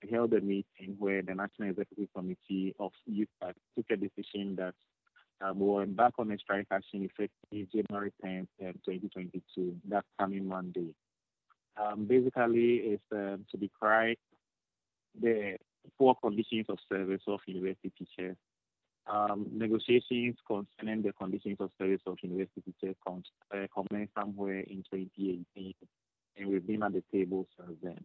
held a meeting where the National Executive Committee of UPAC took a decision that we will embark on a strike action effective January 10th, 2022. That's coming Monday. Basically, it's to decry the poor conditions of service of university teachers. Negotiations concerning the conditions of service of university teachers commenced somewhere in 2018, and we've been at the table since then.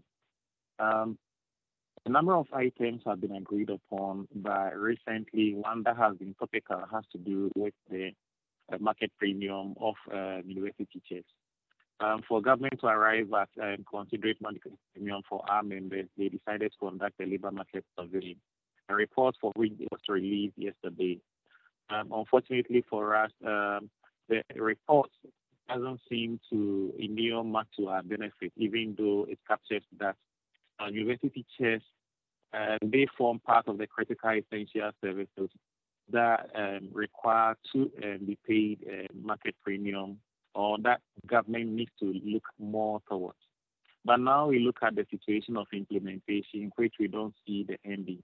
A number of items have been agreed upon, but recently one that has been topical has to do with the market premium of university teachers. For government to arrive at considerate market premium for our members, they decided to conduct a labor market survey, a report for which was released yesterday. Unfortunately for us, the report doesn't seem to inure much to our benefit, even though it captures that university teachers they form part of the critical essential services that require to be paid market premium, or that government needs to look more towards. But now we look at the situation of implementation, which we don't see the ending.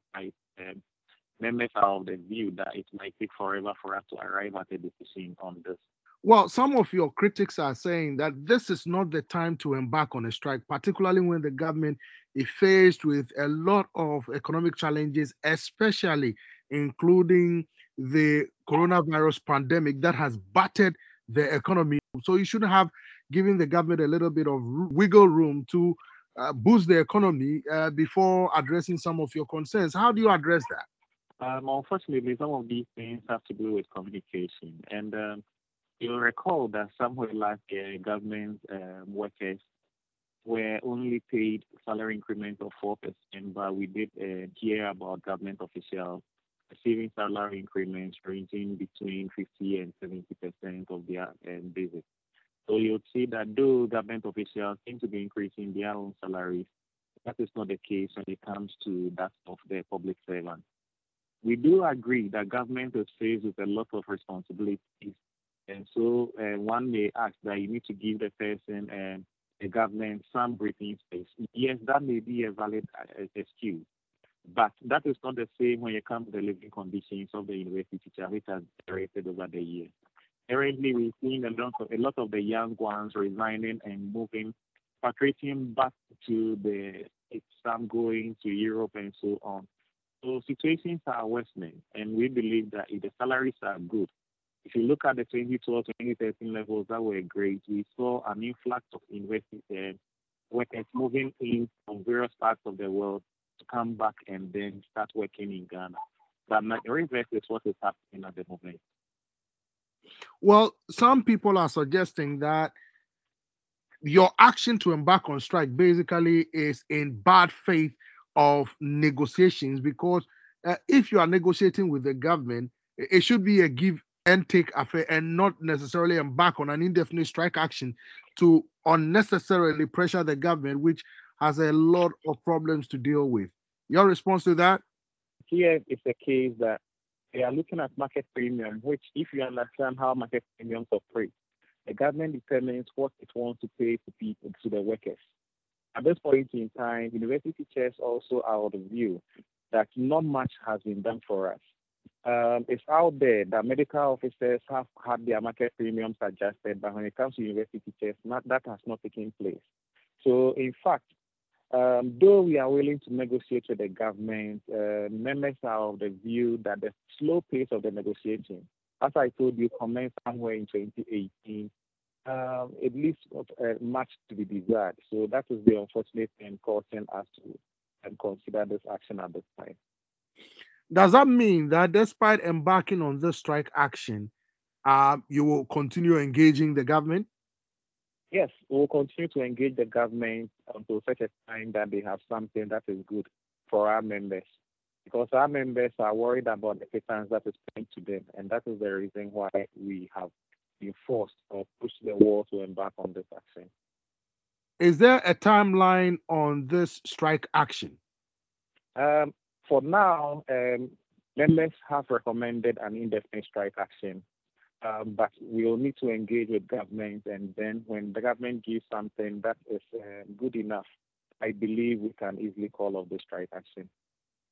Members are of the view that it might take forever for us to arrive at a decision on this. Well, some of your critics are saying that this is not the time to embark on a strike, particularly when the government is faced with a lot of economic challenges, especially including the coronavirus pandemic that has battered the economy. So you should have given the government a little bit of wiggle room to boost the economy before addressing some of your concerns. How do you address that? Unfortunately, some of these things have to do with communication. And you'll recall that somewhere last year, government workers were only paid salary increment of 4%, but we did hear about government officials receiving salary increments ranging between 50 and 70% of their basic. So you'll see that though government officials seem to be increasing their own salaries, that is not the case when it comes to that of the public servants. We do agree that government is faced with a lot of responsibilities, and so one may ask that you need to give the person and the government some breathing space. Yes, that may be a valid excuse, but that is not the same when it comes to the living conditions of the university teacher, which has deteriorated over the years. Currently, we've seen a lot of the young ones resigning and moving, repatriating back to some going to Europe and so on. So situations are worsening, and we believe that if the salaries are good, if you look at the 2012-2013 levels that were great, we saw an influx of university workers moving in from various parts of the world to come back and then start working in Ghana. But the reverse is what is happening at the moment. Well, some people are suggesting that your action to embark on strike basically is in bad faith of negotiations, because if you are negotiating with the government, it should be a give and take affair and not necessarily embark on an indefinite strike action to unnecessarily pressure the government, which has a lot of problems to deal with. Your response to that? Here is the case that they are looking at market premium, which, if you understand how market premiums operate, the government determines what it wants to pay to people, to the workers. At this point in time, university teachers also are of the view that not much has been done for us. It's out there that medical officers have had their market premiums adjusted, but when it comes to university teachers, that has not taken place. So, in fact, though we are willing to negotiate with the government, members are of the view that the slow pace of the negotiation, as I told you, commenced somewhere in 2018. It leaves much to be desired. So that is the unfortunate thing causing us to consider this action at this time. Does that mean that despite embarking on this strike action, you will continue engaging the government? Yes, we will continue to engage the government until such a time that they have something that is good for our members. Because our members are worried about the pittance that is paid to them, and that is the reason why we have been forced or pushed the wall to embark on this action. Is there a timeline on this strike action? For now, members have recommended an indefinite strike action, but we will need to engage with government, and then when the government gives something that is good enough, I believe we can easily call off the strike action.